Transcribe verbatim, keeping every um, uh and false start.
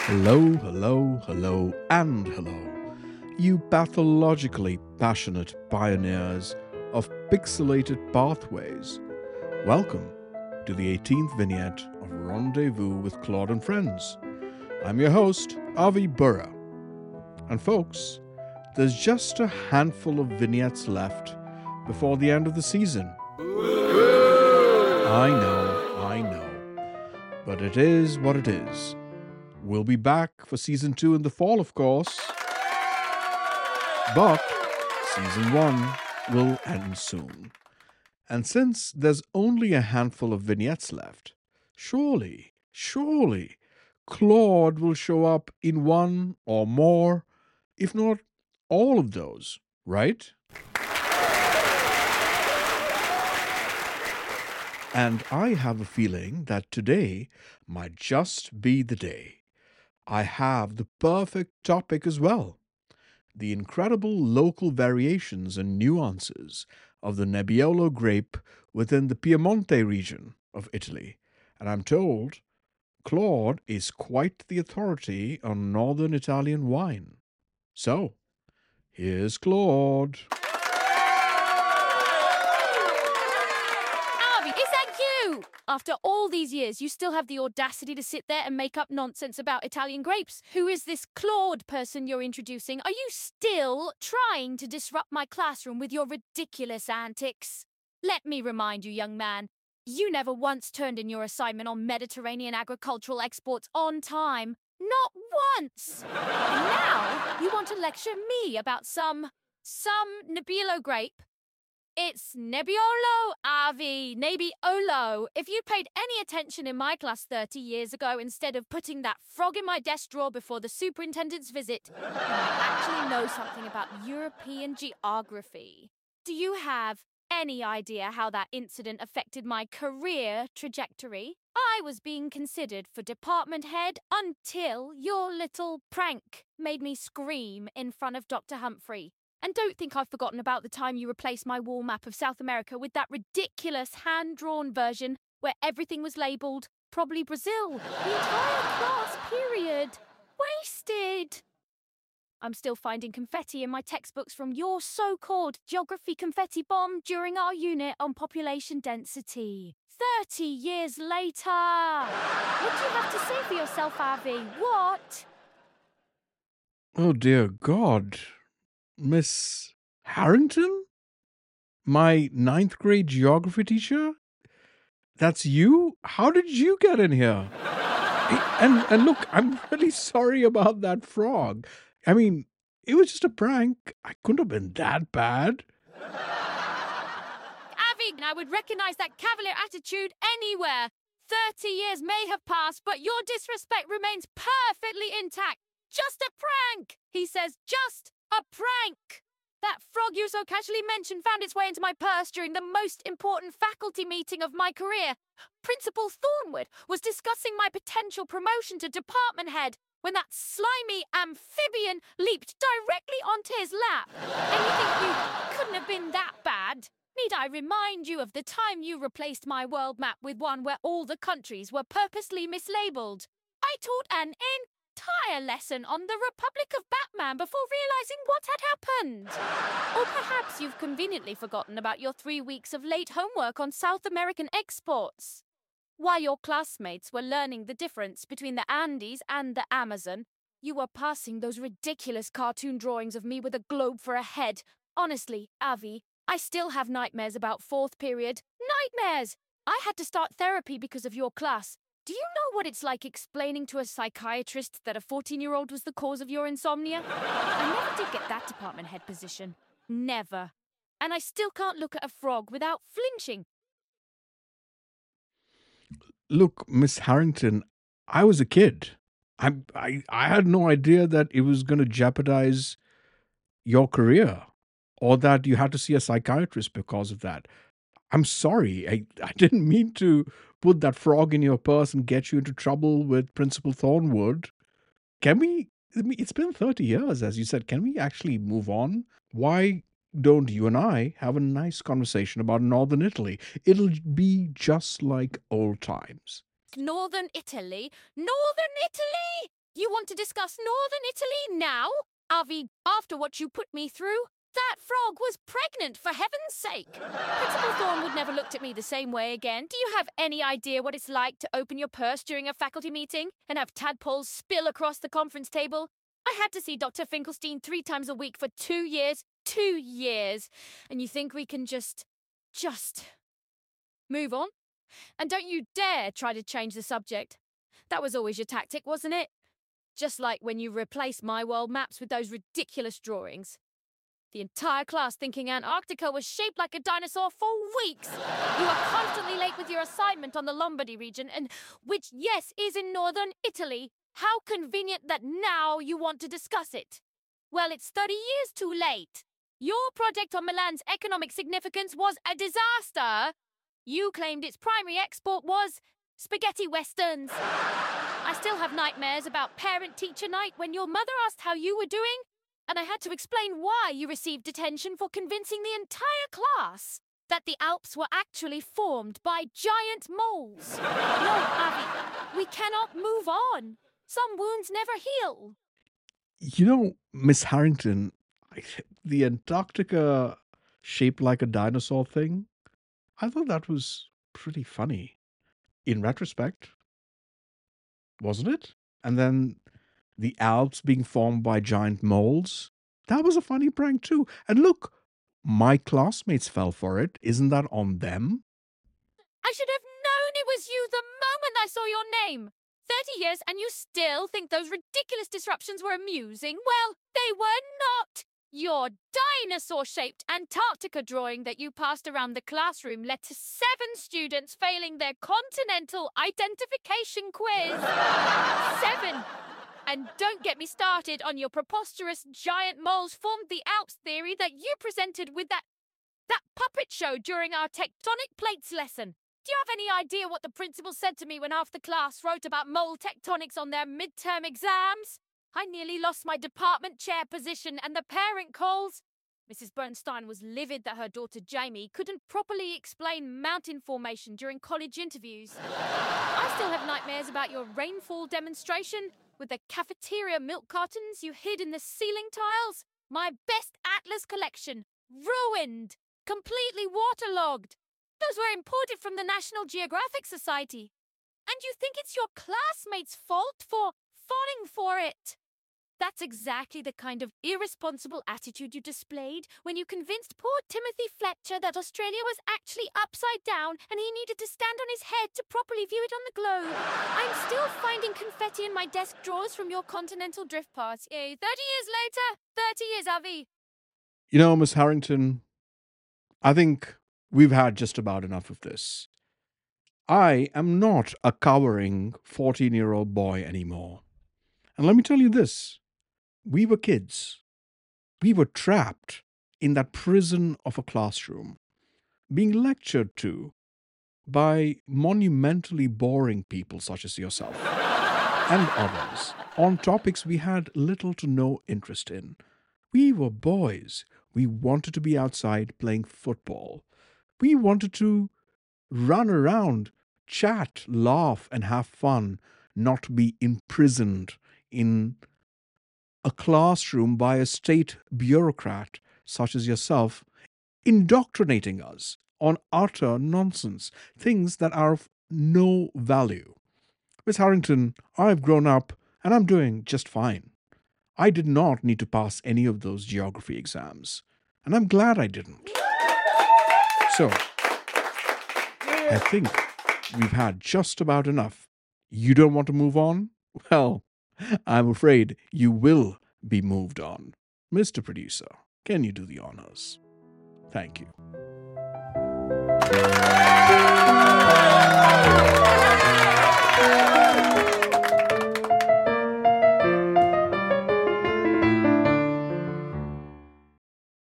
Hello, hello, hello, and hello, you pathologically passionate pioneers of pixelated pathways. Welcome to the eighteenth vignette of Rendezvous with Claude and Friends. I'm your host, Avi Burra. And folks, there's just a handful of vignettes left before the end of the season. I know, I know. But it is what it is. We'll be back for season two in the fall, of course. But season one will end soon. And since there's only a handful of vignettes left, surely, surely, Claude will show up in one or more, if not all of those, right? And I have a feeling that today might just be the day. I have the perfect topic as well: the incredible local variations and nuances of the Nebbiolo grape within the Piemonte region of Italy. And I'm told Claude is quite the authority on northern Italian wine. So, here's Claude. Avi, is that you? After all these years, you still have the audacity to sit there and make up nonsense about Italian grapes. Who is this Claude person you're introducing? Are you still trying to disrupt my classroom with your ridiculous antics? Let me remind you, young man, you never once turned in your assignment on Mediterranean agricultural exports on time. Not once! And now you want to lecture me about some... some Nebbiolo grape? It's Nebbiolo, Avi, Nebbiolo. If you'd paid any attention in my class thirty years ago instead of putting that frog in my desk drawer before the superintendent's visit, you might actually know something about European geography. Do you have any idea how that incident affected my career trajectory? I was being considered for department head until your little prank made me scream in front of Doctor Humphrey. And don't think I've forgotten about the time you replaced my wall map of South America with that ridiculous hand-drawn version where everything was labelled, probably Brazil. The entire class period. Wasted. I'm still finding confetti in my textbooks from your so-called geography confetti bomb during our unit on population density. Thirty years later. What do you have to say for yourself, Avi? What? Oh dear God. Miss Harrington? My ninth grade geography teacher? That's you? How did you get in here? and and look, I'm really sorry about that frog. I mean, it was just a prank. I couldn't have been that bad. Avi, I would recognize that cavalier attitude anywhere. Thirty years may have passed, but your disrespect remains perfectly intact. Just a prank, he says, just a prank! That frog you so casually mentioned found its way into my purse during the most important faculty meeting of my career. Principal Thornwood was discussing my potential promotion to department head when that slimy amphibian leaped directly onto his lap. And you think you couldn't have been that bad? Need I remind you of the time you replaced my world map with one where all the countries were purposely mislabeled? I taught an entire lesson on the Republic of Batman before realizing what had happened. Or perhaps you've conveniently forgotten about your three weeks of late homework on South American exports. While your classmates were learning the difference between the Andes and the Amazon, you were passing those ridiculous cartoon drawings of me with a globe for a head. Honestly, Avi, I still have nightmares about fourth period. Nightmares! I had to start therapy because of your class. Do you know what it's like explaining to a psychiatrist that a fourteen-year-old was the cause of your insomnia? I never did get that department head position. Never. And I still can't look at a frog without flinching. Look, Miss Harrington, I was a kid. I I, I had no idea that it was going to jeopardize your career or that you had to see a psychiatrist because of that. I'm sorry. I, I didn't mean to put that frog in your purse and get you into trouble with Principal Thornwood. Can we? I mean, it's been thirty years, as you said. Can we actually move on? Why don't you and I have a nice conversation about Northern Italy? It'll be just like old times. Northern Italy? Northern Italy? You want to discuss Northern Italy now? Avi, after what you put me through? That frog was pregnant, for heaven's sake. Principal Thorne would never looked at me the same way again. Do you have any idea what it's like to open your purse during a faculty meeting and have tadpoles spill across the conference table? I had to see Doctor Finkelstein three times a week for two years. Two years. And you think we can just... just... move on? And don't you dare try to change the subject. That was always your tactic, wasn't it? Just like when you replaced my world maps with those ridiculous drawings. The entire class thinking Antarctica was shaped like a dinosaur for weeks. You were constantly late with your assignment on the Lombardy region, and which, yes, is in northern Italy. How convenient that now you want to discuss it. Well, it's thirty years too late. Your project on Milan's economic significance was a disaster. You claimed its primary export was spaghetti westerns. I still have nightmares about parent-teacher night when your mother asked how you were doing, and I had to explain why you received detention for convincing the entire class that the Alps were actually formed by giant moles. No, Avi, we cannot move on. Some wounds never heal. You know, Miss Harrington, I- the Antarctica shaped like a dinosaur thing, I thought that was pretty funny. In retrospect, wasn't it? And then the Alps being formed by giant moles, that was a funny prank too. And look, my classmates fell for it. Isn't that on them? I should have known it was you the moment I saw your name. Thirty years and you still think those ridiculous disruptions were amusing? Well, they were not. Your dinosaur-shaped Antarctica drawing that you passed around the classroom led to seven students failing their continental identification quiz. Seven. And don't get me started on your preposterous giant moles formed the Alps theory that you presented with that that puppet show during our tectonic plates lesson. Do you have any idea what the principal said to me when half the class wrote about mole tectonics on their midterm exams? I nearly lost my department chair position, and the parent calls. Missus Bernstein was livid that her daughter Jamie couldn't properly explain mountain formation during college interviews. I still have nightmares about your rainfall demonstration with the cafeteria milk cartons you hid in the ceiling tiles. My best atlas collection. Ruined. Completely waterlogged. Those were imported from the National Geographic Society. And you think it's your classmates' fault for falling for it? That's exactly the kind of irresponsible attitude you displayed when you convinced poor Timothy Fletcher that Australia was actually upside down and he needed to stand on his head to properly view it on the globe. I'm still finding confetti in my desk drawers from your continental drift party. Thirty years later, thirty years, Avi. You know, Miss Harrington, I think we've had just about enough of this. I am not a cowering fourteen-year-old boy anymore. And let me tell you this. We were kids. We were trapped in that prison of a classroom, being lectured to by monumentally boring people such as yourself and others on topics we had little to no interest in. We were boys. We wanted to be outside playing football. We wanted to run around, chat, laugh, and have fun, not be imprisoned in a classroom by a state bureaucrat such as yourself, indoctrinating us on utter nonsense, things that are of no value. Miss Harrington, I've grown up and I'm doing just fine. I did not need to pass any of those geography exams, and I'm glad I didn't. So, I think we've had just about enough. You don't want to move on? Well, I'm afraid you will be moved on. Mister Producer, can you do the honors? Thank you.